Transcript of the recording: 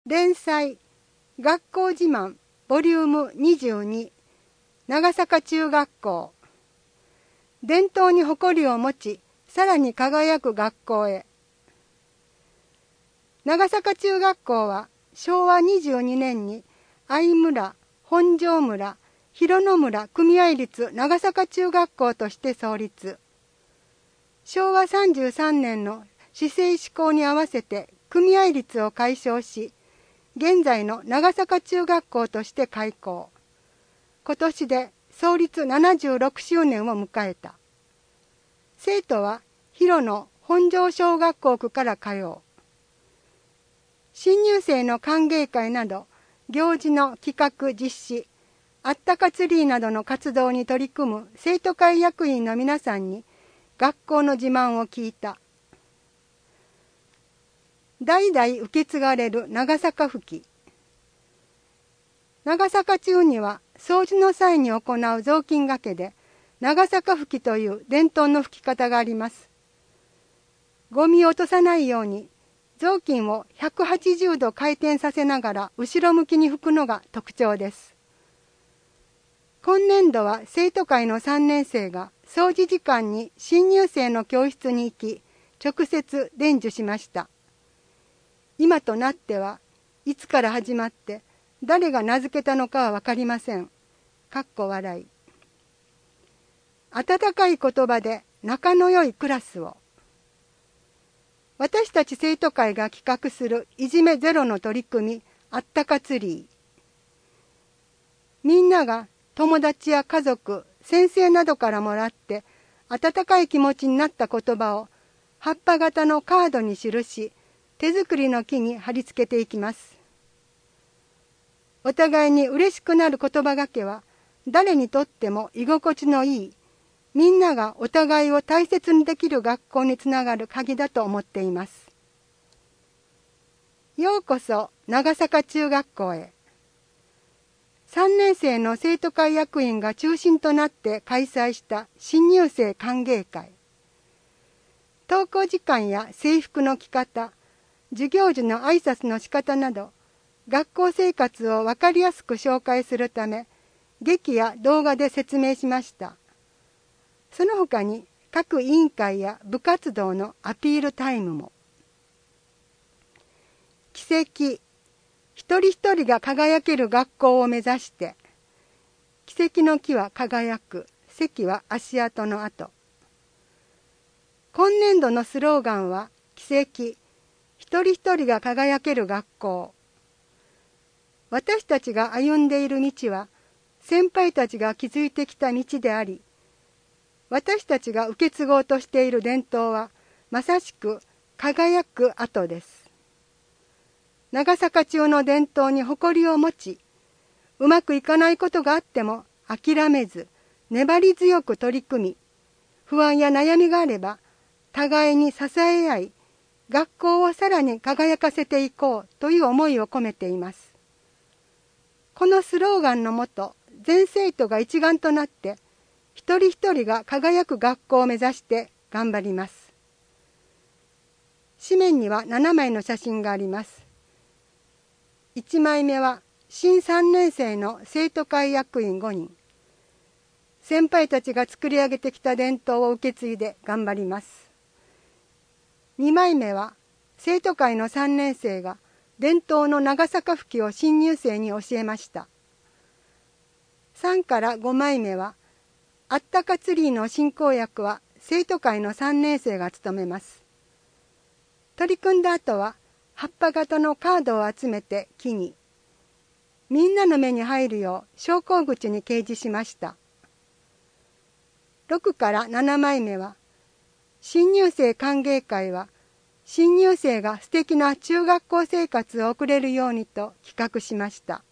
連載学校自慢ボリューム22長坂中学校伝統に誇りを持ちさらに輝く学校へ。長坂中学校は昭和22年に相村、本庄村、広野村組合立長坂中学校として創立。昭和33年の市制施行に合わせて組合立を解消し、現在の長坂中学校として開校。今年で創立76周年を迎えた。生徒は広野本庄小学校区から通う。新入生の歓迎会など行事の企画実施、あったかツリーなどの活動に取り組む生徒会役員の皆さんに学校の自慢を聞いた。代々受け継がれる長坂拭き。長坂中には掃除の際に行う雑巾がけで長坂拭きという伝統の拭き方があります。ゴミを落とさないように雑巾を180度回転させながら後ろ向きに拭くのが特徴です。今年度は生徒会の3年生が掃除時間に新入生の教室に行き直接伝授しました。今となってはいつから始まって誰が名付けたのかはわかりません。かっこ笑い。温かい言葉で仲の良いクラスを。私たち生徒会が企画するいじめゼロの取り組み、あったかツリー。みんなが友達や家族、先生などからもらって温かい気持ちになった言葉を葉っぱ型のカードに記し、手作りの木に貼り付けていきます。お互いに嬉しくなる言葉がけは誰にとっても居心地のいい、みんながお互いを大切にできる学校につながる鍵だと思っています。ようこそ長坂中学校へ。3年生の生徒会役員が中心となって開催した新入生歓迎会。登校時間や制服の着方、授業時の挨拶の仕方など、学校生活をわかりやすく紹介するため、劇や動画で説明しました。その他に各委員会や部活動のアピールタイムも。奇跡、一人一人が輝ける学校を目指して、奇跡の木は輝く、跡は足跡の跡。今年度のスローガンは、奇跡、一人一人が輝ける学校。私たちが歩んでいる道は、先輩たちが築いてきた道であり、私たちが受け継ごうとしている伝統は、まさしく輝く跡です。長坂中の伝統に誇りを持ち、うまくいかないことがあっても諦めず、粘り強く取り組み、不安や悩みがあれば、互いに支え合い、学校をさらに輝かせていこうという思いを込めています。このスローガンのもと、全生徒が一丸となって、一人一人が輝く学校を目指して頑張ります。紙面には7枚の写真があります。1枚目は新3年生の生徒会役員5人。先輩たちが作り上げてきた伝統を受け継いで頑張ります。2枚目は生徒会の3年生が伝統の長坂拭きを新入生に教えました。3から5枚目はあったかツリーの進行役は生徒会の3年生が務めます。取り組んだ後は葉っぱ型のカードを集めて木に、みんなの目に入るよう昇降口に掲示しました。6から7枚目は新入生歓迎会は新入生が素敵な中学校生活を送れるようにと企画しました。